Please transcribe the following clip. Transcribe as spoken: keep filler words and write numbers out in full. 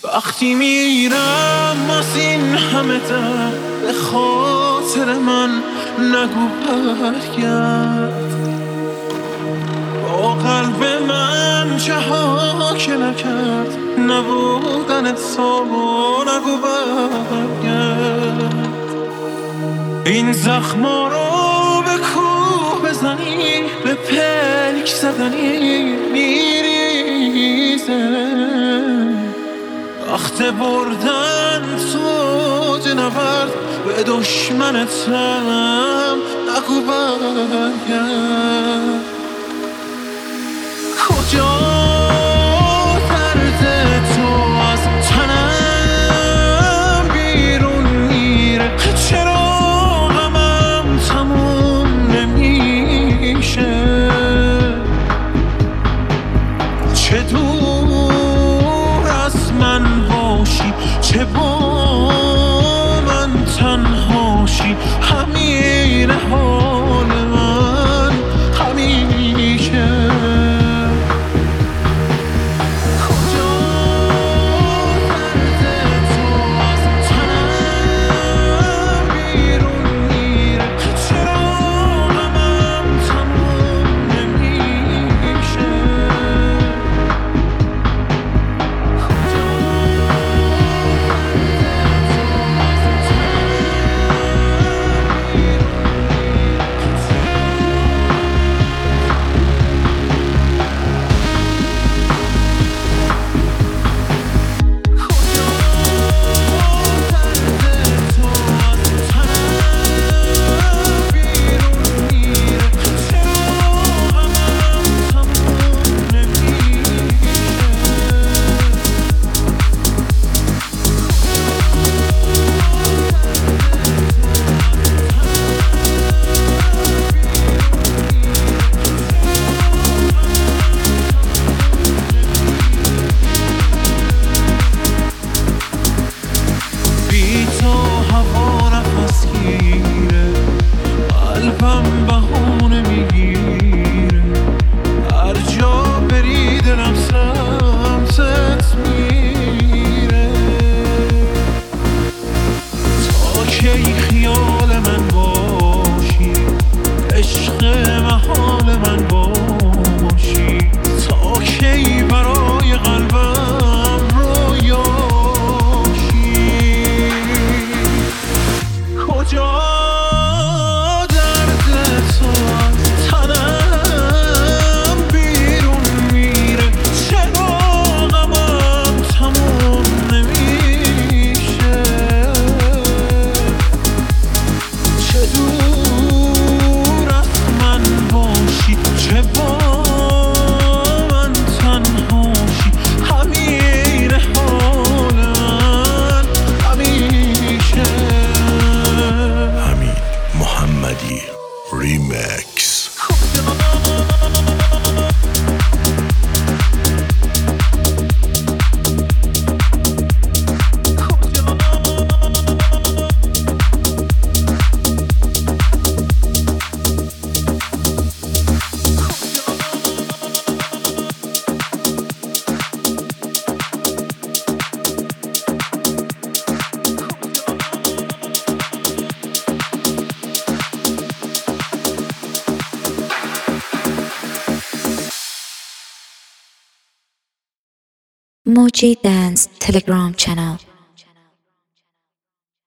وقتی میرم از این همه در به خاطر من نگو برگرد. با قلب من چه ها که نکرد نبودن تو نگو برگرد. این زخما رو به کوه بزنی به پلک زدنی میریزه. وقت بردن تو جنورد به دشمنتم نگو برگرد. کجا درد تو از تنم بیرون میره؟ چرا غمم تموم نمیشه؟ چه دور از من باشی چه با من تنهاشی، همین حال من همیشه. Moji Dance Telegram channel.